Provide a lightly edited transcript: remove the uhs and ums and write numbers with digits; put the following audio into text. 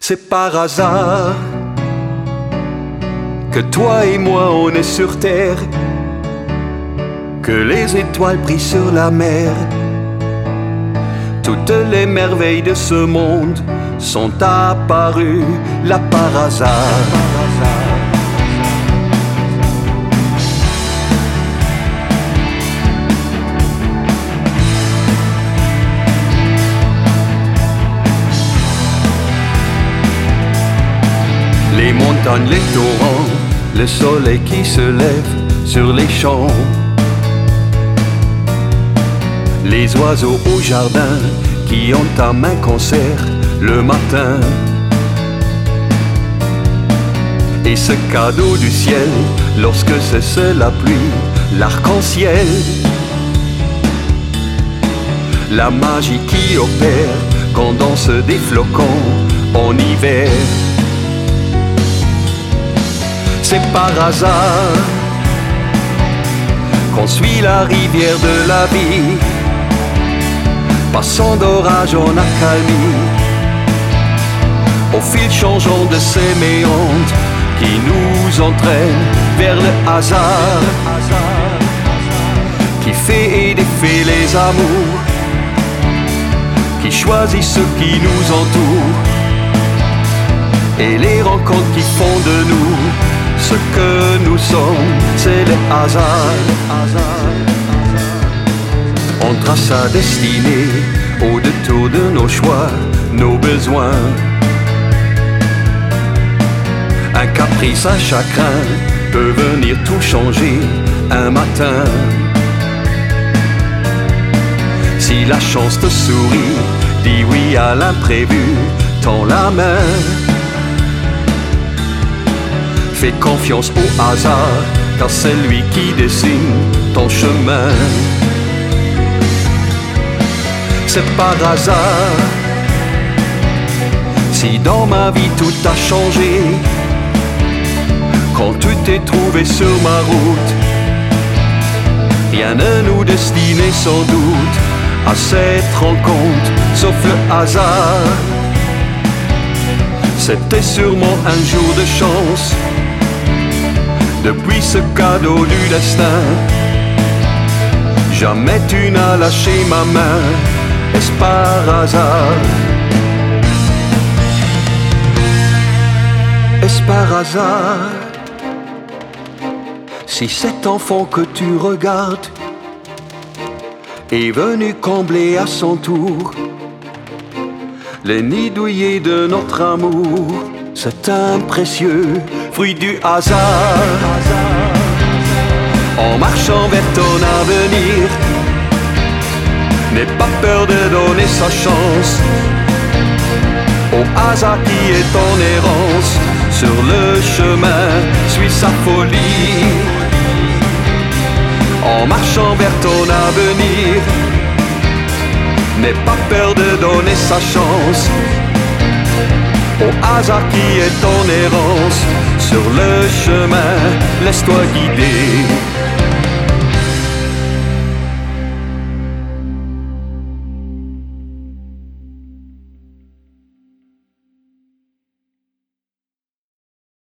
C'est par hasard que toi et moi on est sur terre, que les étoiles brillent sur la mer. Toutes les merveilles de ce monde sont apparues là par hasard. Les montagnes, les torrents, le soleil qui se lève sur les champs, les oiseaux au jardin qui entament un concert le matin. Et ce cadeau du ciel, lorsque cesse la pluie, l'arc-en-ciel, la magie qui opère quand danse des flocons en hiver. C'est par hasard qu'on suit la rivière de la vie, passant d'orage en accalmie, au fil changeant de ces méandres qui nous entraînent vers le hasard, qui fait et défait les amours, qui choisit ceux qui nous entourent, et les rencontres qui font de nous ce que nous sommes. C'est le hasard. On trace sa destinée au détour de nos choix, nos besoins. Un caprice, un chagrin peut venir tout changer un matin. Si la chance te sourit, dis oui à l'imprévu, tends la main. Fais confiance au hasard, car c'est lui qui dessine ton chemin. C'est par hasard si dans ma vie tout a changé, quand tu t'es trouvé sur ma route. Rien ne nous destinait sans doute à cette rencontre, sauf le hasard. C'était sûrement un jour de chance, depuis ce cadeau du destin. Jamais tu n'as lâché ma main, est-ce par hasard? Est-ce par hasard si cet enfant que tu regardes est venu combler à son tour les nids douillés de notre amour? C'est un précieux fruit du hasard. En marchant vers ton avenir, n'aie pas peur de donner sa chance au hasard qui est en errance. Sur le chemin, suis sa folie. En marchant vers ton avenir, n'aie pas peur de donner sa chance au hasard qui est en errance. Sur le chemin, laisse-toi guider.